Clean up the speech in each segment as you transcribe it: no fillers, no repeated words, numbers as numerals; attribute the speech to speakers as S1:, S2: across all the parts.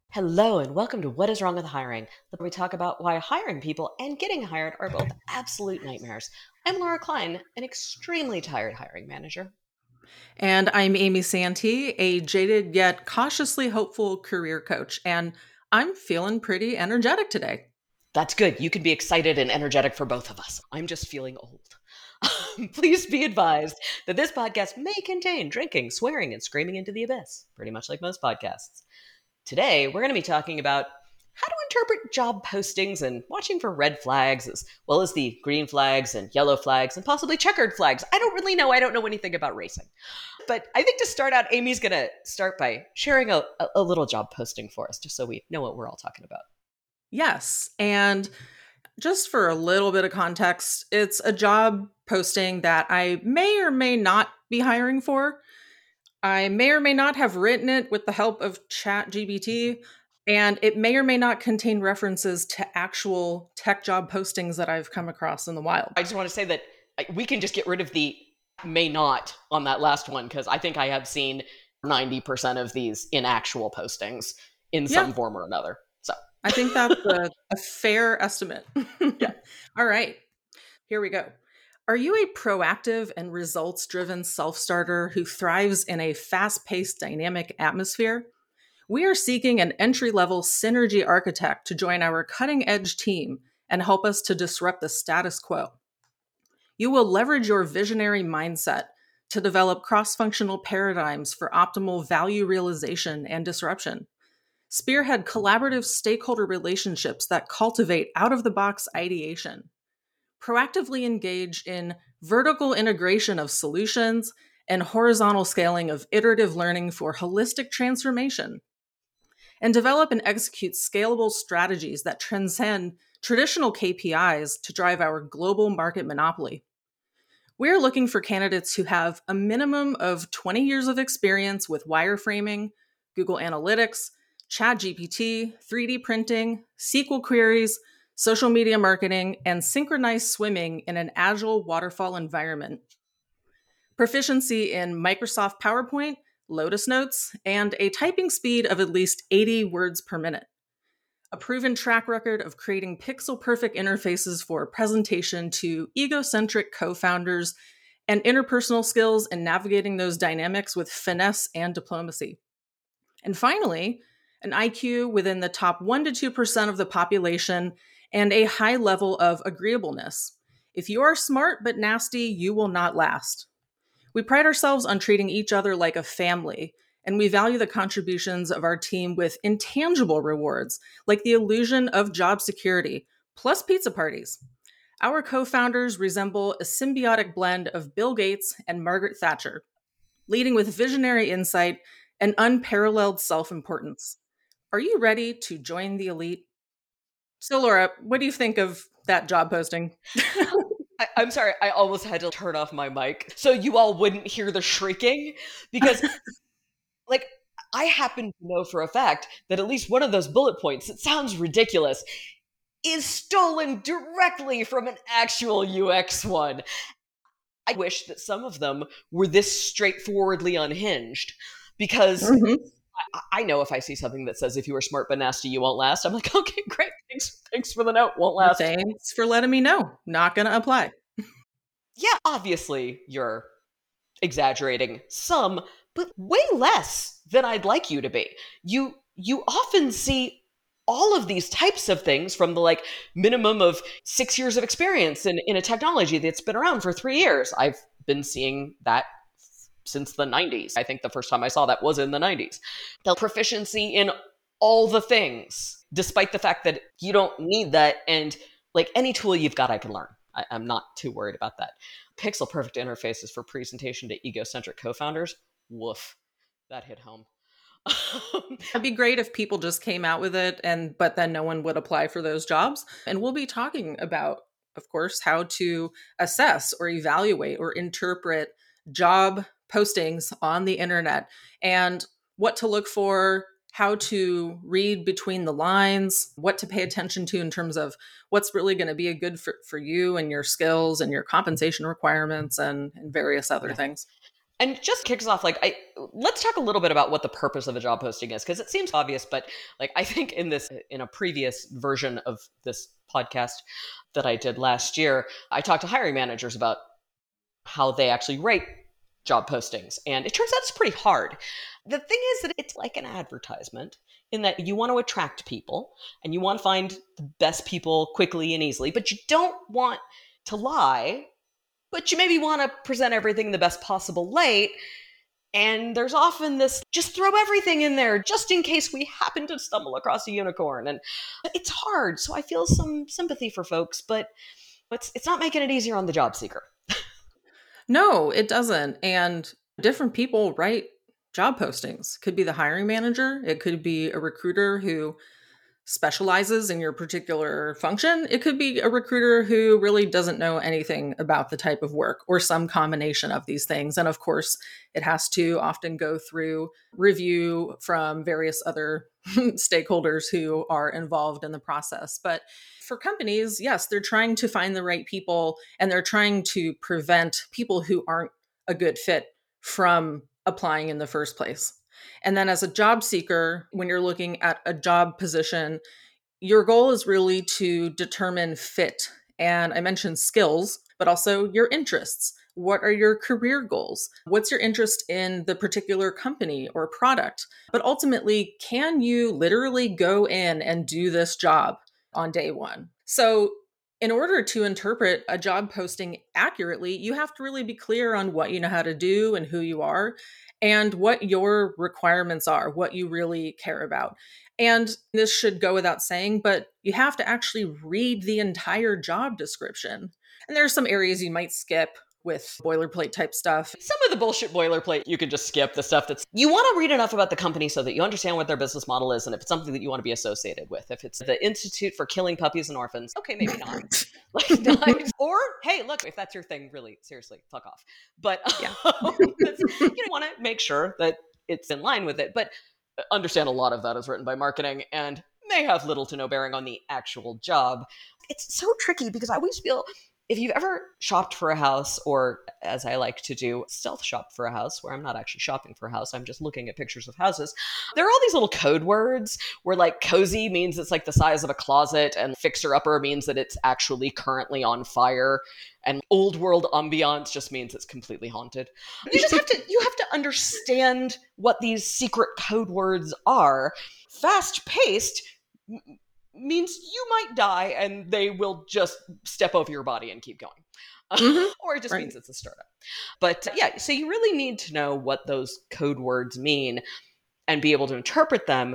S1: Hello, and welcome to What is Wrong with Hiring, where we talk about why hiring people and getting hired are both absolute nightmares. I'm Laura Klein, an extremely tired hiring manager.
S2: And I'm Amy Santee, a jaded yet cautiously hopeful career coach. And I'm feeling pretty energetic today.
S1: That's good. You can be excited and energetic for both of us. I'm just feeling old. Please be advised that this podcast may contain drinking, swearing, and screaming into the abyss, pretty much like most podcasts. Today, we're going to be talking about how to interpret job postings and watching for red flags as well as the green flags and yellow flags and possibly checkered flags. I don't really know. I don't know anything about racing. But I think to start out, Amy's going to start by sharing a little job posting for us, just so we know what we're all talking about.
S2: Yes. And just for a little bit of context, it's a job posting that I may or may not be hiring for. I may or may not have written it with the help of ChatGPT, and it may or may not contain references to actual tech job postings that I've come across in the wild.
S1: I just want to say that we can just get rid of the may not on that last one, because I think I have seen 90% of these in actual postings in
S2: Yeah,
S1: some form or another. So
S2: I think that's a fair estimate.
S1: yeah.
S2: All right, here we go. Are you a proactive and results driven self starter who thrives in a fast paced, dynamic atmosphere? We are seeking an entry level synergy architect to join our cutting edge team and help us to disrupt the status quo. You will leverage your visionary mindset to develop cross functional paradigms for optimal value realization and disruption. Spearhead collaborative stakeholder relationships that cultivate out of the box ideation. Proactively engage in vertical integration of solutions and horizontal scaling of iterative learning for holistic transformation. And develop and execute scalable strategies that transcend traditional KPIs to drive our global market monopoly. We're looking for candidates who have a minimum of 20 years of experience with wireframing, Google Analytics, ChatGPT, 3D printing, SQL queries, social media marketing, and synchronized swimming in an agile waterfall environment. Proficiency in Microsoft PowerPoint, Lotus Notes, and a typing speed of at least 80 words per minute. A proven track record of creating pixel perfect interfaces for presentation to egocentric co founders, and interpersonal skills in navigating those dynamics with finesse and diplomacy. And finally, an IQ within the top 1 to 2% of the population and a high level of agreeableness. If you are smart but nasty, you will not last. We pride ourselves on treating each other like a family, and we value the contributions of our team with intangible rewards, like the illusion of job security, plus pizza parties. Our co founders resemble a symbiotic blend of Bill Gates and Margaret Thatcher, leading with visionary insight and unparalleled self importance. Are you ready to join the elite? So, Laura, what do you think of that job posting?
S1: I'm sorry, I almost had to turn off my mic so you all wouldn't hear the shrieking because, like, I happen to know for a fact that at least one of those bullet points, it sounds ridiculous, is stolen directly from an actual UX one. I wish that some of them were this straightforwardly unhinged because
S2: Mhm.
S1: I know if I see something that says if you are smart but nasty, you won't last, I'm like, okay, great, thanks for the note, won't last.
S2: Thanks for letting me know. Not going to apply.
S1: Yeah, obviously you're exaggerating some, but way less than I'd like you to be. You often see all of these types of things from the like minimum of 6 years of experience in a technology that's been around for 3 years. I've been seeing that since the 90s. I think the first time I saw that was in the 90s. The proficiency in all the things, despite the fact that you don't need that. And like any tool you've got, I can learn. I'm not too worried about that. Pixel perfect interfaces for presentation to egocentric co founders. Woof. That hit home.
S2: It'd be great if people just came out with it but then no one would apply for those jobs. And we'll be talking about, of course, how to assess or evaluate or interpret job postings on the internet and what to look for, how to read between the lines, what to pay attention to in terms of what's really going to be a good for you and your skills and your compensation requirements and various other
S1: Yeah.
S2: things.
S1: And just kicks off, let's talk a little bit about what the purpose of a job posting is, because it seems obvious, but like I think in a previous version of this podcast that I did last year, I talked to hiring managers about how they actually rate job postings. And it turns out it's pretty hard. The thing is that it's like an advertisement in that you want to attract people and you want to find the best people quickly and easily, but you don't want to lie, but you maybe want to present everything in the best possible light. And there's often this, just throw everything in there just in case we happen to stumble across a unicorn. And it's hard. So I feel some sympathy for folks, but it's not making it easier on the job seeker.
S2: No, it doesn't. And different people write job postings. Could be the hiring manager. It could be a recruiter who specializes in your particular function. It could be a recruiter who really doesn't know anything about the type of work, or some combination of these things. And of course, it has to often go through review from various other stakeholders who are involved in the process. But for companies, yes, they're trying to find the right people, and they're trying to prevent people who aren't a good fit from applying in the first place. And then as a job seeker, when you're looking at a job position, your goal is really to determine fit. And I mentioned skills, but also your interests. What are your career goals? What's your interest in the particular company or product? But ultimately, can you literally go in and do this job on day one? So in order to interpret a job posting accurately, you have to really be clear on what you know how to do and who you are, and what your requirements are, what you really care about. And this should go without saying, but you have to actually read the entire job description. And there are some areas you might skip with boilerplate type stuff.
S1: Some of the bullshit boilerplate you can just skip. The stuff that's, you want to read enough about the company so that you understand what their business model is, and if it's something that you want to be associated with. If it's the Institute for Killing Puppies and Orphans, okay, maybe not. Or hey, look, if that's your thing, really, seriously, fuck off. But
S2: Yeah.
S1: you want to make sure that it's in line with it. But understand a lot of that is written by marketing and may have little to no bearing on the actual job. It's so tricky because I always feel, if you've ever shopped for a house, or as I like to do, stealth shop for a house, where I'm not actually shopping for a house, I'm just looking at pictures of houses, there are all these little code words where like cozy means it's like the size of a closet, and fixer-upper means that it's actually currently on fire, and old world ambiance just means it's completely haunted. You have to understand what these secret code words are. Fast-paced means you might die and they will just step over your body and keep going. Or it just means it's a startup. But yeah, so you really need to know what those code words mean and be able to interpret them.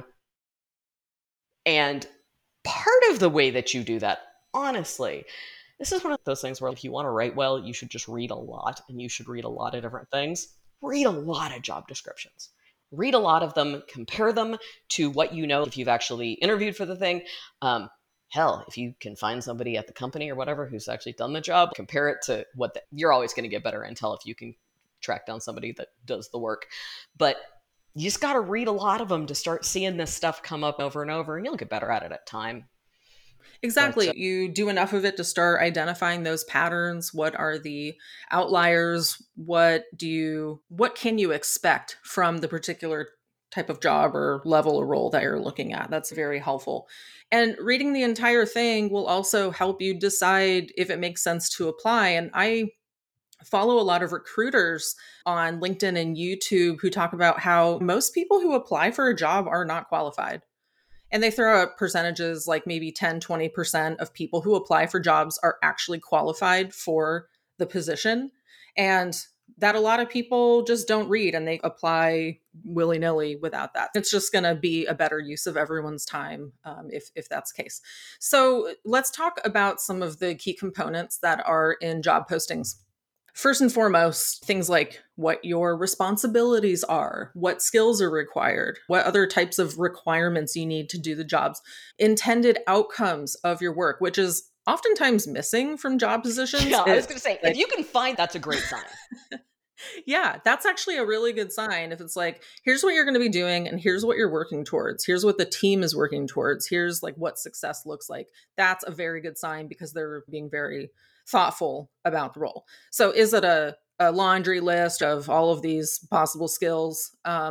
S1: And part of the way that you do that, honestly, this is one of those things where if you want to write well, you should just read a lot, and you should read a lot of different things. Read a lot of job descriptions. Read a lot of them, compare them to what you know if you've actually interviewed for the thing. Hell, if you can find somebody at the company or whatever who's actually done the job, compare it to you're always going to get better intel if you can track down somebody that does the work. But you just got to read a lot of them to start seeing this stuff come up over and over, and you'll get better at it at time.
S2: Exactly. But, you do enough of it to start identifying those patterns. What are the outliers? What can you expect from the particular type of job or level or role that you're looking at? That's very helpful. And reading the entire thing will also help you decide if it makes sense to apply. And I follow a lot of recruiters on LinkedIn and YouTube who talk about how most people who apply for a job are not qualified. And they throw out percentages like maybe 10, 20% of people who apply for jobs are actually qualified for the position. And that a lot of people just don't read, and they apply willy-nilly without that. It's just going to be a better use of everyone's time if that's the case. So let's talk about some of the key components that are in job postings. First and foremost, things like what your responsibilities are, what skills are required, what other types of requirements you need to do the jobs, intended outcomes of your work, which is oftentimes missing from job positions.
S1: Yeah, I was going to say, if you can find, that's a great sign.
S2: Yeah, that's actually a really good sign. If it's like, here's what you're going to be doing, and here's what you're working towards. Here's what the team is working towards. Here's like what success looks like. That's a very good sign because they're being very thoughtful about the role. So is it a a laundry list of all of these possible skills.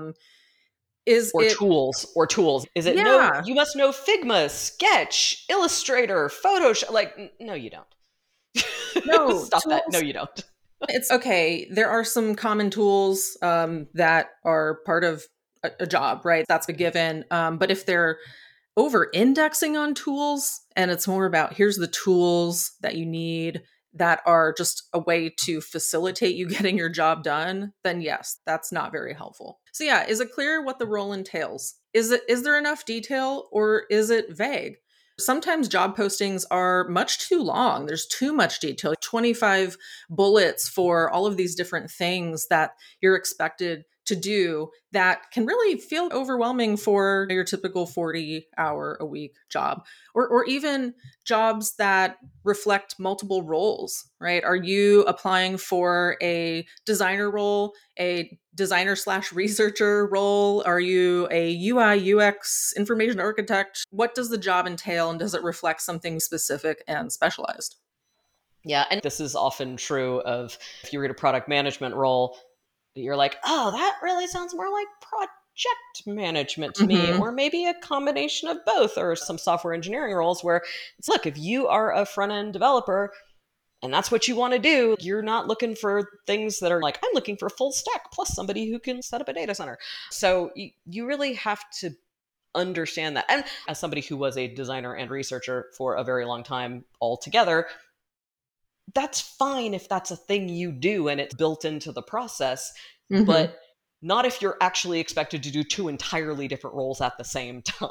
S2: Is
S1: Or
S2: it,
S1: tools. Is it no,
S2: yeah,
S1: you must know Figma, Sketch, Illustrator, Photoshop? Like, no, you don't.
S2: no,
S1: Stop that. No,
S2: tools?
S1: you don't.
S2: It's okay. There are some common tools that are part of a job, right? That's a given. But if they're over indexing on tools and it's more about here's the tools that you need that are just a way to facilitate you getting your job done, then yes, that's not very helpful. So yeah, is it clear what the role entails? Is there enough detail or is it vague? Sometimes job postings are much too long. There's too much detail, 25 bullets for all of these different things that you're expected to do that can really feel overwhelming for your typical 40-hour-a-week job, or even jobs that reflect multiple roles, right? Are you applying for a designer role, a designer slash researcher role? Are you a UI UX information architect? What does the job entail, and does it reflect something specific and specialized?
S1: Yeah, and this is often true of if you read a product management role, you're like, oh, that really sounds more like project management to me,
S2: Mm-hmm.
S1: or maybe a combination of both, or some software engineering roles where it's look, if you are a front end developer and that's what you want to do, you're not looking for things that are like, I'm looking for full stack plus somebody who can set up a data center. So you really have to understand that. And as somebody who was a designer and researcher for a very long time altogether, that's fine if that's a thing you do and it's built into the process,
S2: Mm-hmm.
S1: but not if you're actually expected to do two entirely different roles at the same time.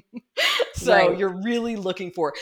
S1: So
S2: Right.
S1: you're really looking for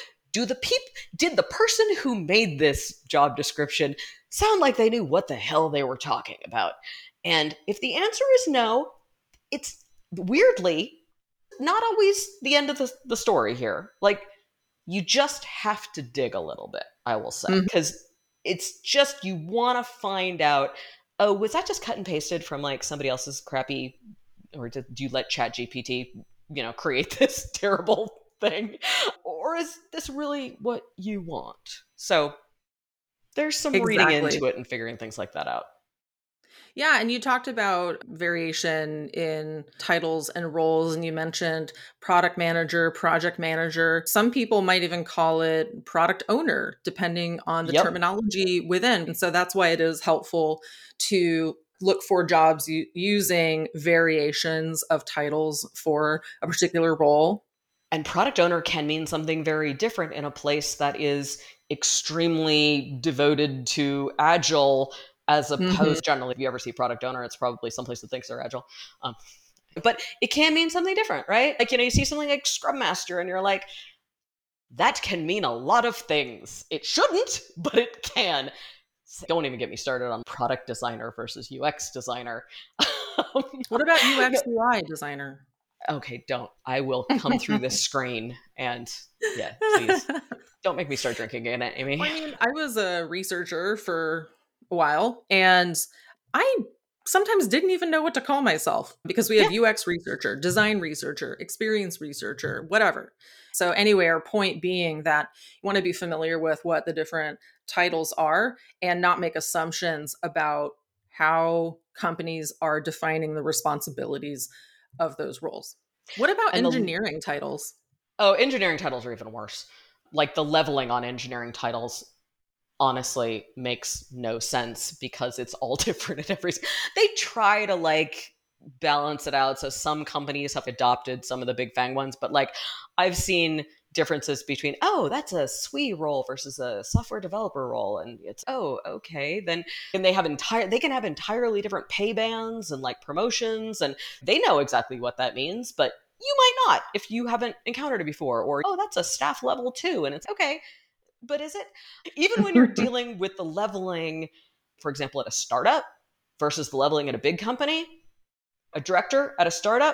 S1: did the person who made this job description sound like they knew what the hell they were talking about? And if the answer is no, it's weirdly not always the end of the story here. Like, you just have to dig a little bit, I will say,
S2: Mm-hmm.
S1: because it's just you want to find out, oh, was that just cut and pasted from like somebody else's crappy, or did you let Chat GPT, create this terrible thing, or is this really what you want? So there's some reading
S2: Exactly.
S1: into it and figuring things like that out.
S2: Yeah, and you talked about variation in titles and roles, and you mentioned product manager, project manager. Some people might even call it product owner, depending on the
S1: Yep.
S2: terminology within. And so that's why it is helpful to look for jobs using variations of titles for a particular role.
S1: And product owner can mean something very different in a place that is extremely devoted to agile, as
S2: Hmm.
S1: opposed, generally, if you ever see product owner, it's probably someplace that thinks they're agile. But it can mean something different, right? Like, you see something like Scrum Master and you're like, that can mean a lot of things. It shouldn't, but it can. Don't even get me started on product designer versus UX designer.
S2: What about
S1: No,
S2: UX UI designer?
S1: okay, don't. I will come through this screen and yeah, please don't make me start drinking again, Amy.
S2: Well, I mean, I was a researcher for a while, and I sometimes didn't even know what to call myself because we
S1: Yeah.
S2: have UX researcher, design researcher, experience researcher, whatever. So, anyway, our point being that you want to be familiar with what the different titles are and not make assumptions about how companies are defining the responsibilities of those roles. What about
S1: And the
S2: engineering titles?
S1: engineering titles are even worse. Like, the leveling on engineering titles honestly makes no sense because it's all different at every. They try to like balance it out, so some companies have adopted some of the big fang ones, but like I've seen differences between, oh, that's a SWE role versus a software developer role, and it's, oh, okay, then. And they can have entirely different pay bands and like promotions, and they know exactly what that means, but you might not if you haven't encountered it before. Or, oh, that's a staff level too, and it's okay, but is it? Even when you're dealing with the leveling, for example, at a startup versus the leveling at a big company, a director at a startup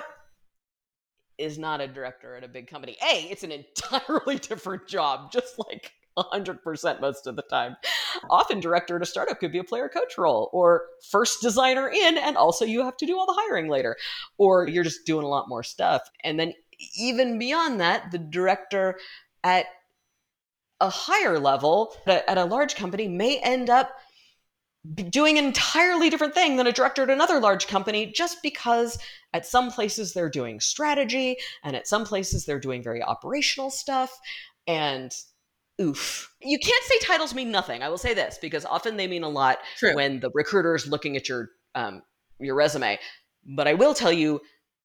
S1: is not a director at a big company. It's an entirely different job, just like 100% most of the time. Often, director at a startup could be a player coach role, or first designer in, and also you have to do all the hiring later, or you're just doing a lot more stuff. And then, even beyond that, the director at a higher level at a large company may end up doing an entirely different thing than a director at another large company, just because at some places they're doing strategy and at some places they're doing very operational stuff. And oof. You can't say titles mean nothing. I will say this because often they mean a lot
S2: True.
S1: when the recruiter is looking at your resume. But I will tell you,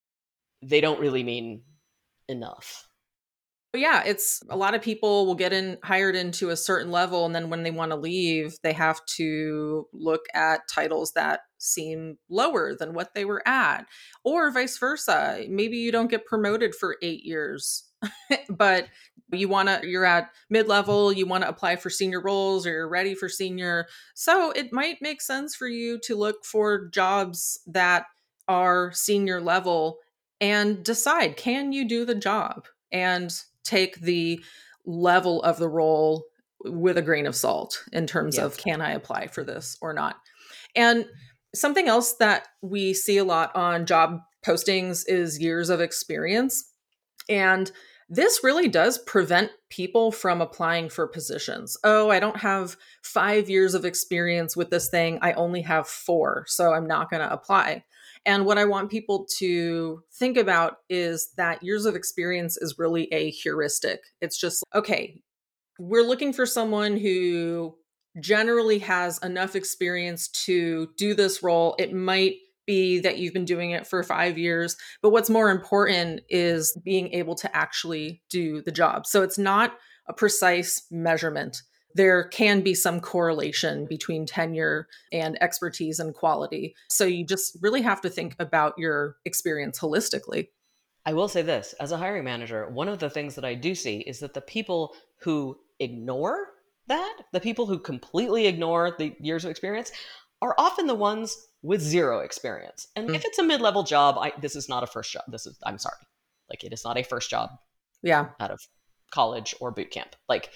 S1: they don't really mean enough.
S2: But yeah, it's a lot of people will get hired into a certain level, and then when they want to leave, they have to look at titles that seem lower than what they were at, or vice versa. Maybe you don't get promoted for 8 years, but you're at mid-level, you want to apply for senior roles, or you're ready for senior. So it might make sense for you to look for jobs that are senior level and decide, can you do the job? And take the level of the role with a grain of salt in terms
S1: Yeah.
S2: of, can I apply for this or not? And something else that we see a lot on job postings is years of experience. And this really does prevent people from applying for positions. Oh, I don't have 5 years of experience with this thing. I only have 4, so I'm not going to apply. And what I want people to think about is that years of experience is really a heuristic. It's just, okay, we're looking for someone who generally has enough experience to do this role. It might be that you've been doing it for 5 years, but what's more important is being able to actually do the job. So it's not a precise measurement. There can be some correlation between tenure and expertise and quality. So you just really have to think about your experience holistically.
S1: I will say this as a hiring manager, one of the things that I do see is that the people who ignore that, the people who completely ignore the years of experience, are often the ones with zero experience. And if it's a mid level job, this is not a first job. I'm sorry. Like, it is not a first job
S2: Yeah.
S1: out of college or boot camp. Like,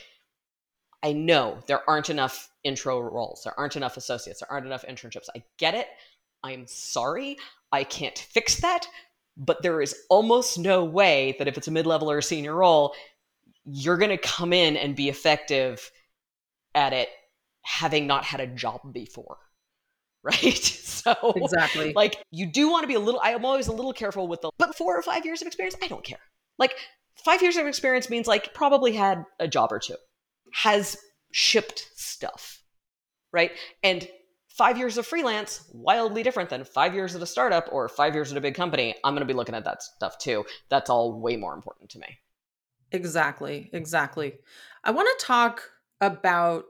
S1: I know there aren't enough intro roles, there aren't enough associates, there aren't enough internships. I get it. I'm sorry. I can't fix that. But there is almost no way that if it's a mid level or a senior role, you're going to come in and be effective at it having not had a job before. Right? So,
S2: Exactly.
S1: like, you do want to be I'm always a little careful with but 4 or 5 years of experience, I don't care. Like, 5 years of experience means, like, probably had a job or two, has shipped stuff, right? And 5 years of freelance, wildly different than 5 years at a startup or 5 years at a big company. I'm going to be looking at that stuff too. That's all way more important to me.
S2: Exactly. Exactly. I want to talk about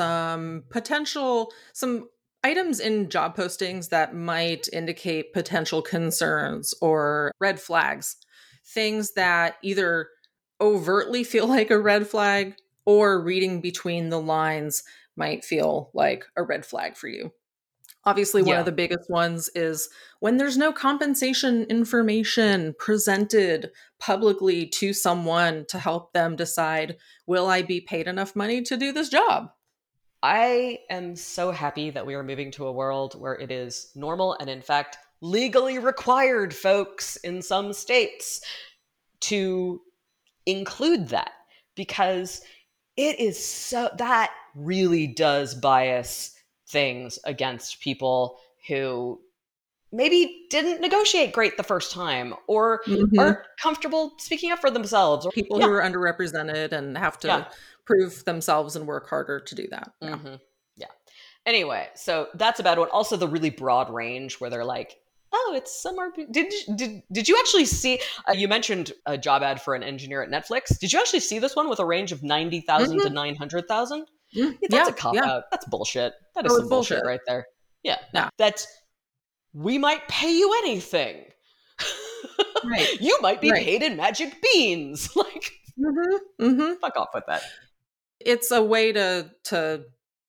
S2: some items in job postings that might indicate potential concerns or red flags. Things that either overtly feel like a red flag or reading between the lines might feel like a red flag for you. Obviously, one of
S1: Yeah.
S2: the biggest ones is when there's no compensation information presented publicly to someone to help them decide, will I be paid enough money to do this job?
S1: I am so happy that we are moving to a world where it is normal and, in fact, legally required, folks, in some states to include that, because that really does bias things against people who maybe didn't negotiate great the first time or aren't
S2: Hmm.
S1: comfortable speaking up for themselves. Or,
S2: People who
S1: yeah,
S2: are underrepresented and have
S1: yeah.
S2: to prove themselves and work harder to do that. Yeah.
S1: Hmm. Yeah. Anyway, so that's a bad one. Also, the really broad range where they're like, "Oh, it's somewhere." Did you actually see? You mentioned a job ad for an engineer at Netflix. Did you actually see this one with a range of 90,000 to
S2: Hmm.
S1: 900,000? Yeah, that's a
S2: Yeah.
S1: cop
S2: Yeah.
S1: out. That's bullshit. That is
S2: Oh,
S1: some
S2: it's
S1: bullshit
S2: bullshit.
S1: right there. Yeah, no,
S2: Yeah.
S1: that's we might pay you anything.
S2: Right.
S1: You might be
S2: Right.
S1: paid in magic beans. Like,
S2: Hmm. Hmm.
S1: fuck off with that.
S2: It's a way to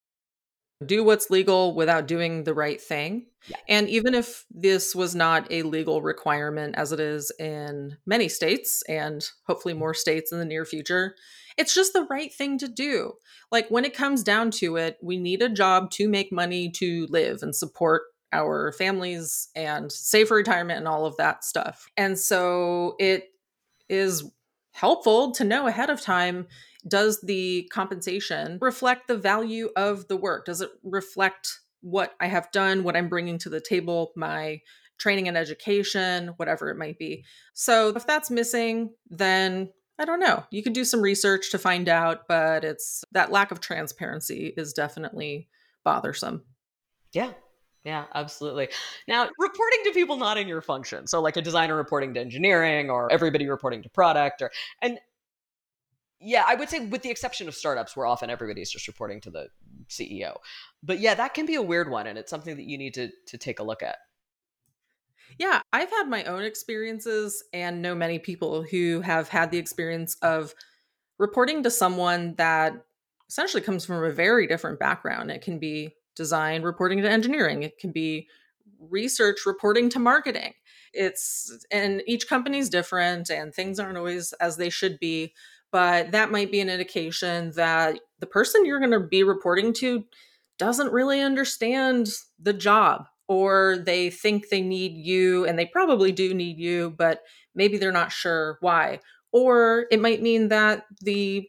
S2: do what's legal without doing the right thing.
S1: Yeah.
S2: And even if this was not a legal requirement, as it is in many states and hopefully more states in the near future, it's just the right thing to do. Like, when it comes down to it, we need a job to make money to live and support our families and save for retirement and all of that stuff. And so it is helpful to know ahead of time, does the compensation reflect the value of the work? Does it reflect what I have done, what I'm bringing to the table, my training and education, whatever it might be. So if that's missing, then I don't know. You could do some research to find out, but it's that lack of transparency is definitely bothersome.
S1: Yeah. Yeah, absolutely. Now, reporting to people not in your function. So like a designer reporting to engineering or everybody reporting to product and yeah, I would say with the exception of startups where often everybody's just reporting to the CEO. But yeah, that can be a weird one and it's something that you need to take a look at.
S2: Yeah, I've had my own experiences and know many people who have had the experience of reporting to someone that essentially comes from a very different background. It can be design reporting to engineering, it can be research reporting to marketing. And each company's different and things aren't always as they should be, but that might be an indication that the person you're going to be reporting to doesn't really understand the job, or they think they need you and they probably do need you, but maybe they're not sure why. Or it might mean that the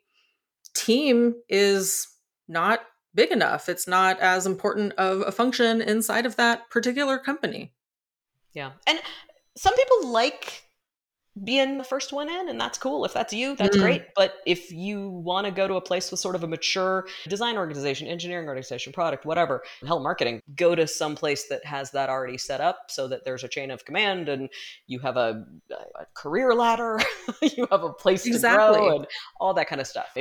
S2: team is not big enough. It's not as important of a function inside of that particular company.
S1: Yeah. And some people like being the first one in, and that's cool. If that's you, that's
S2: Mm,
S1: great. But if you want to go to a place with sort of a mature design organization, engineering organization, product, whatever, hell, marketing, go to some place that has that already set up so that there's a chain of command and you have a career ladder, you have a place to grow
S2: exactly.
S1: and all that kind of stuff.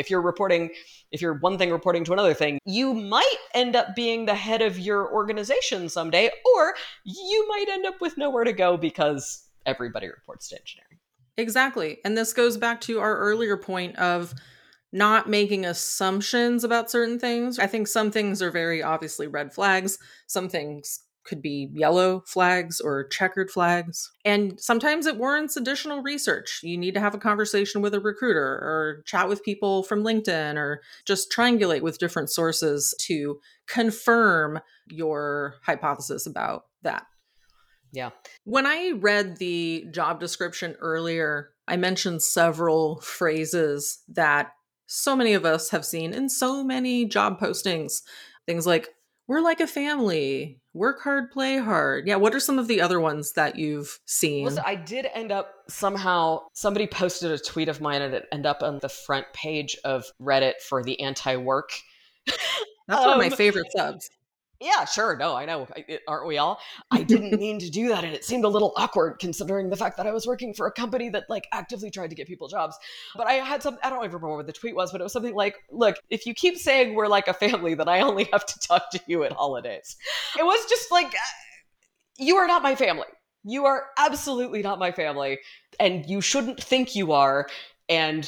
S1: If you're one thing reporting to another thing, you might end up being the head of your organization someday, or you might end up with nowhere to go because everybody reports to engineering.
S2: Exactly. And this goes back to our earlier point of not making assumptions about certain things. I think some things are very obviously red flags. Some things could be yellow flags or checkered flags. And sometimes it warrants additional research. You need to have a conversation with a recruiter or chat with people from LinkedIn or just triangulate with different sources to confirm your hypothesis about that.
S1: Yeah.
S2: When I read the job description earlier, I mentioned several phrases that so many of us have seen in so many job postings. Things like, we're like a family, work hard, play hard. Yeah, what are some of the other ones that you've
S1: Well, so
S2: seen?
S1: I did end up somehow, somebody posted a tweet of mine and it ended up on the front page of Reddit for the anti work.
S2: That's one of my
S1: um,
S2: favorite subs.
S1: yeah, sure. No, I know. Aren't we all? I didn't mean to do that. And it seemed a little awkward considering the fact that I was working for a company that like actively tried to get people jobs. But I had some, I don't even remember what the tweet was, but it was something like, look, if you keep saying we're like a family, then I only have to talk to you at holidays. It was just like, you are not my family. You are absolutely not my family. And you shouldn't think you are. And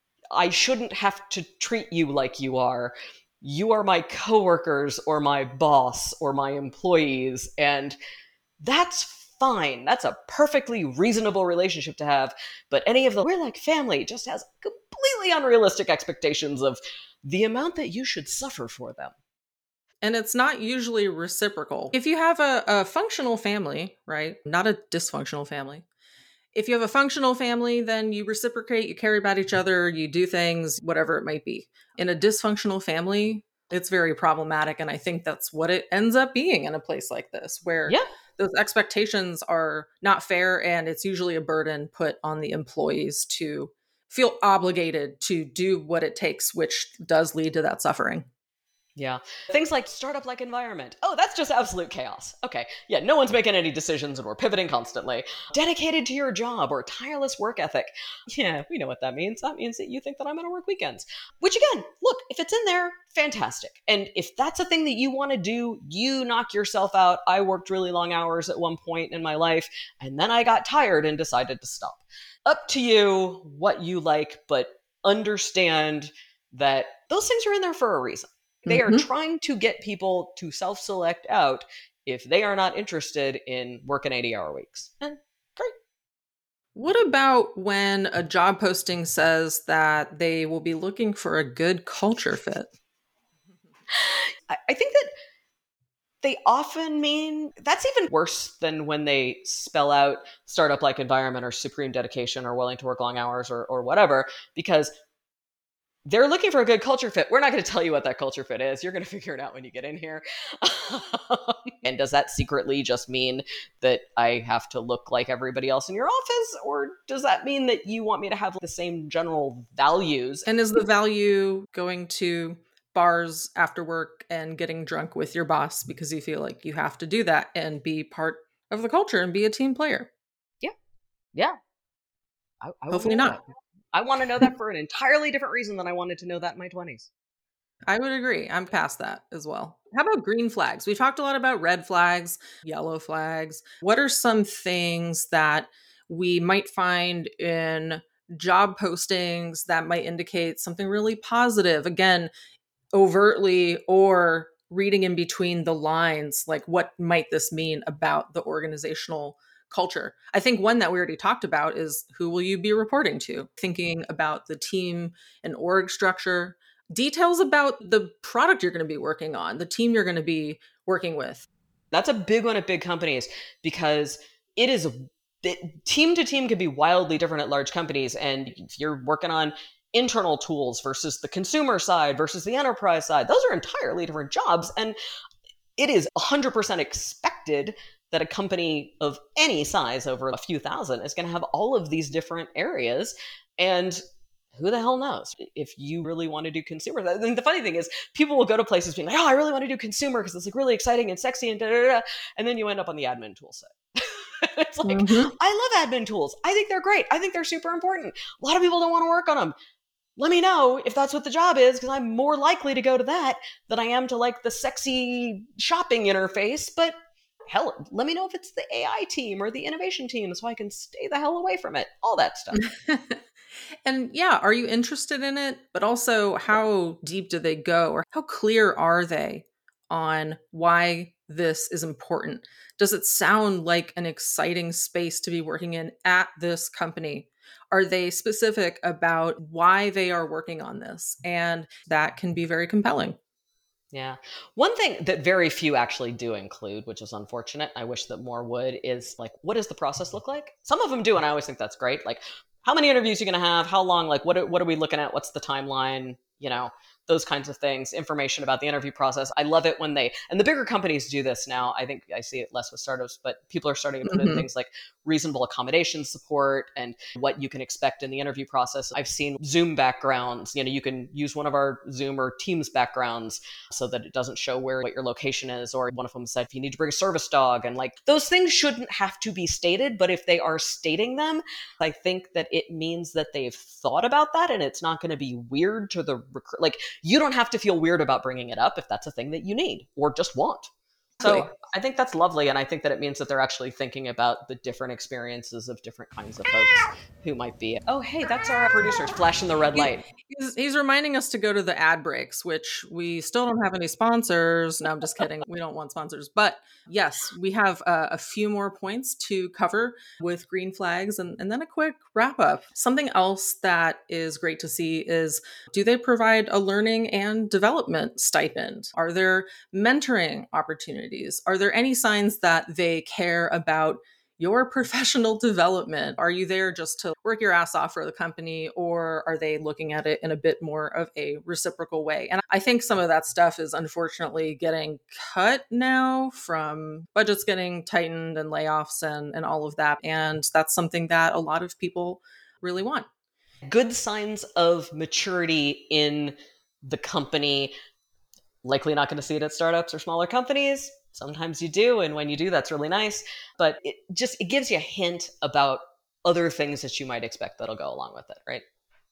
S1: I shouldn't have to treat you like you are. You are my coworkers or my boss or my employees. And that's fine. That's a perfectly reasonable relationship to have. But any of the we're like family just has completely unrealistic expectations of the amount that you should suffer for them.
S2: And it's not usually reciprocal. If you have a functional family, right? Not a dysfunctional family. If you have a functional family, then you reciprocate, you care about each other, you do things, whatever it might be. In a dysfunctional family, it's very problematic. And I think that's what it ends up being in a place like this, where
S1: Yeah.
S2: those expectations are not fair. And it's usually a burden put on the employees to feel obligated to do what it takes, which does lead to that suffering.
S1: Yeah. Things like startup like environment. Oh, that's just absolute chaos. Okay. Yeah, no one's making any decisions and we're pivoting constantly. Dedicated to your job or tireless work ethic. Yeah, we know what that means. That means that you think that I'm going to work weekends. Which again, look, if it's in there, fantastic. And if that's a thing that you want to do, you knock yourself out. I worked really long hours at one point in my life and then I got tired and decided to stop. Up to you what you like, but understand that those things are in there for a reason. They are
S2: Mhm.
S1: trying to get people to self select out if they are not interested in working 80-hour weeks. And great.
S2: What about when a job posting says that they will be looking for a good culture fit?
S1: I think that they often mean that's even worse than when they spell out startup like environment or supreme dedication or willing to work long hours or whatever, because they're looking for a good culture fit. We're not going to tell you what that culture fit is. You're going to figure it out when you get in here. And does that secretly just mean that I have to look like everybody else in your office? Or does that mean that you want me to have the same general values?
S2: And is the value going to bars after work and getting drunk with your boss because you feel like you have to do that and be part of the culture and be a team player?
S1: Yeah. Yeah. I
S2: Hopefully not.
S1: I want to know that for an entirely different reason than I wanted to know that in my 20s.
S2: I would agree. I'm past that as well. How about green flags? We talked a lot about red flags, yellow flags. What are some things that we might find in job postings that might indicate something really positive? Again, overtly or reading in between the lines, like what might this mean about the organizational culture? I think one that we already talked about is who will you be reporting to? Thinking about the team and org structure, details about the product you're going to be working on, the team you're going to be working with.
S1: That's a big one at big companies because it is team to team can be wildly different at large companies. And if you're working on internal tools versus the consumer side versus the enterprise side, those are entirely different jobs. And it is 100% expected that a company of any size over a few thousand is going to have all of these different areas. And who the hell knows if you really want to do consumer. I think the funny thing is people will go to places being like, oh, I really want to do consumer because it's like really exciting and sexy and da da da. And then you end up on the admin tool side. It's like, I love admin tools. I think they're great. I think they're super important. A lot of people don't want to work on them. Let me know if that's what the job is, because I'm more likely to go to that than I am to like the sexy shopping interface. But hell, let me know if it's the AI team or the innovation team so I can stay the hell away from it. All that stuff.
S2: And yeah, are you interested in it? But also, how deep do they go? Or how clear are they on why this is important? Does it sound like an exciting space to be working in at this company? Are they specific about why they are working on this? And that can be very compelling.
S1: Yeah. One thing that very few actually do include, which is unfortunate, I wish that more would, is like, what does the process look like? Some of them do, and I always think that's great. Like, how many interviews are you going to have? How long? Like, what are we looking at? What's the timeline? You know, those kinds of things, information about the interview process. I love it when and the bigger companies do this now. I think I see it less with startups, but people are starting to put in things like reasonable accommodation support and what you can expect in the interview process. I've seen Zoom backgrounds. You know, you can use one of our Zoom or Teams backgrounds so that it doesn't show what your location is. Or one of them said, if you need to bring a service dog, and like those things shouldn't have to be stated, but if they are stating them, I think that it means that they've thought about that and it's not going to be weird to the like, you don't have to feel weird about bringing it up if that's a thing that you need or just want. So I think that's lovely. And I think that it means that they're actually thinking about the different experiences of different kinds of folks who might be, oh, hey, that's our producer flashing the red light.
S2: He's reminding us to go to the ad breaks, which we still don't have any sponsors. No, I'm just kidding. We don't want sponsors. But yes, we have a few more points to cover with green flags and then a quick wrap up. Something else that is great to see is, do they provide a learning and development stipend? Are there mentoring opportunities? Are there any signs that they care about your professional development? Are you there just to work your ass off for the company, or are they looking at it in a bit more of a reciprocal way? And I think some of that stuff is unfortunately getting cut now from budgets getting tightened and layoffs and all of that. And that's something that a lot of people really want.
S1: Good signs of maturity in the company. Likely not going to see it at startups or smaller companies. Sometimes you do, and when you do, that's really nice. But it gives you a hint about other things that you might expect that'll go along with it, right?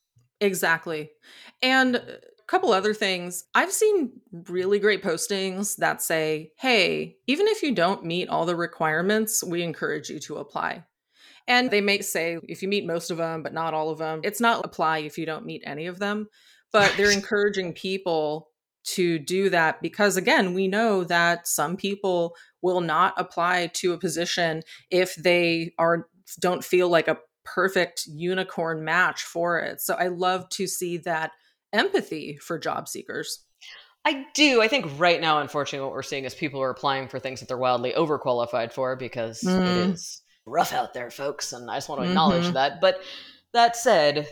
S2: Exactly. And a couple other things. I've seen really great postings that say, hey, even if you don't meet all the requirements, we encourage you to apply. And they may say, if you meet most of them, but not all of them, it's not apply if you don't meet any of them. But they're encouraging people to do that because, again, we know that some people will not apply to a position if they don't feel like a perfect unicorn match for it. So I love to see that empathy for job seekers.
S1: I do. I think right now, unfortunately, what we're seeing is people are applying for things that they're wildly overqualified for because it is rough out there, folks. And I just want to acknowledge that. But that said,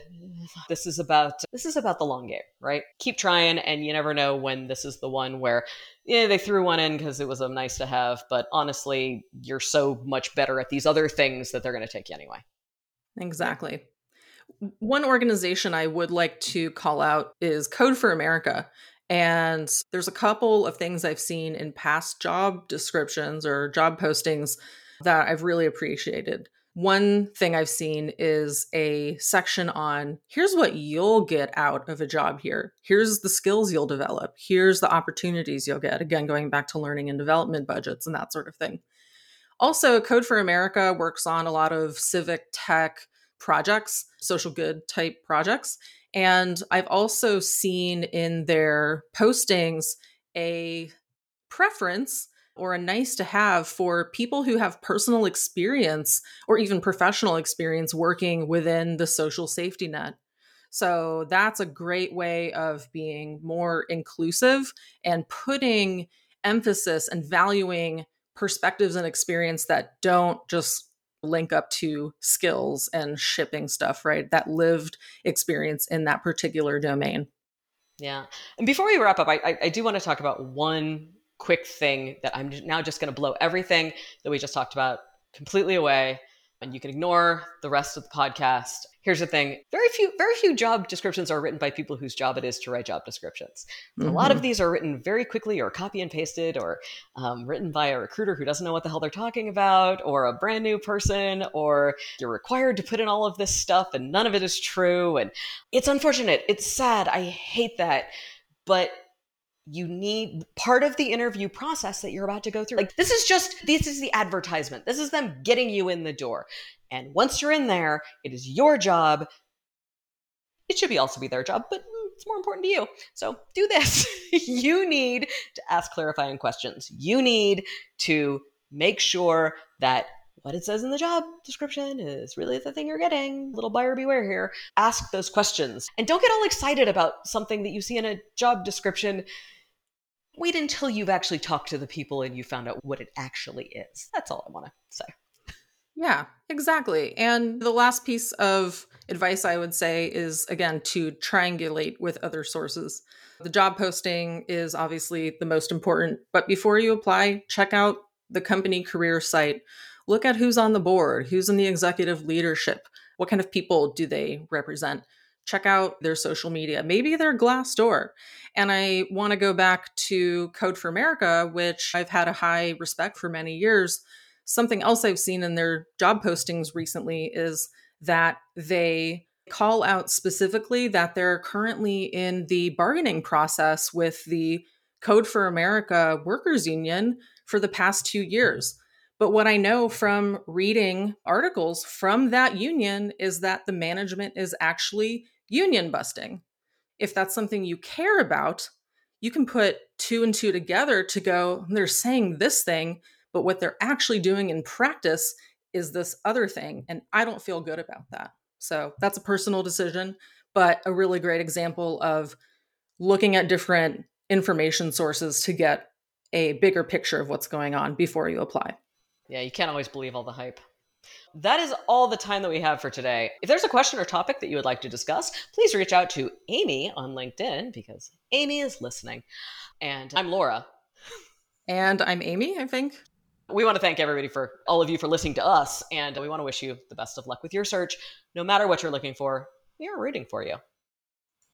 S1: This is about the long game, right? Keep trying, and you never know when this is the one where they threw one in because it was a nice to have, but honestly, you're so much better at these other things that they're going to take you anyway.
S2: Exactly. One organization I would like to call out is Code for America. And there's a couple of things I've seen in past job descriptions or job postings that I've really appreciated. One thing I've seen is a section on here's what you'll get out of a job here. Here's the skills you'll develop. Here's the opportunities you'll get. Again, going back to learning and development budgets and that sort of thing. Also, Code for America works on a lot of civic tech projects, social good type projects. And I've also seen in their postings a preference or a nice to have for people who have personal experience or even professional experience working within the social safety net. So that's a great way of being more inclusive and putting emphasis and valuing perspectives and experience that don't just link up to skills and shipping stuff, right? That lived experience in that particular domain.
S1: Yeah. And before we wrap up, I do want to talk about one quick thing that I'm now just going to blow everything that we just talked about completely away. And you can ignore the rest of the podcast. Here's the thing. Very few job descriptions are written by people whose job it is to write job descriptions. A lot of these are written very quickly or copy and pasted or written by a recruiter who doesn't know what the hell they're talking about or a brand new person, or you're required to put in all of this stuff and none of it is true. And it's unfortunate. It's sad. I hate that. But you need part of the interview process that you're about to go through. Like, this is the advertisement. This is them getting you in the door. And once you're in there, it is your job. It should also be their job, but it's more important to you. So do this. You need to ask clarifying questions. You need to make sure that what it says in the job description is really the thing you're getting. Little buyer beware here. Ask those questions. And don't get all excited about something that you see in a job description. Wait until you've actually talked to the people and you found out what it actually is. That's all I want to say.
S2: Yeah, exactly. And the last piece of advice I would say is, again, to triangulate with other sources. The job posting is obviously the most important, but before you apply, check out the company career site. Look at who's on the board, who's in the executive leadership, what kind of people do they represent. Check out their social media, maybe their Glassdoor. And I want to go back to Code for America, which I've had a high respect for many years. Something else I've seen in their job postings recently is that they call out specifically that they're currently in the bargaining process with the Code for America Workers Union for the past 2 years. But what I know from reading articles from that union is that the management is actually union busting. If that's something you care about, you can put 2 and 2 together to go, they're saying this thing, but what they're actually doing in practice is this other thing. And I don't feel good about that. So that's a personal decision, but a really great example of looking at different information sources to get a bigger picture of what's going on before you apply.
S1: Yeah, you can't always believe all the hype. That is all the time that we have for today. If there's a question or topic that you would like to discuss, please reach out to Amy on LinkedIn because Amy is listening. And I'm Laura.
S2: And I'm Amy, I think.
S1: We want to thank all of you for listening to us. And we want to wish you the best of luck with your search. No matter what you're looking for, we are rooting for you.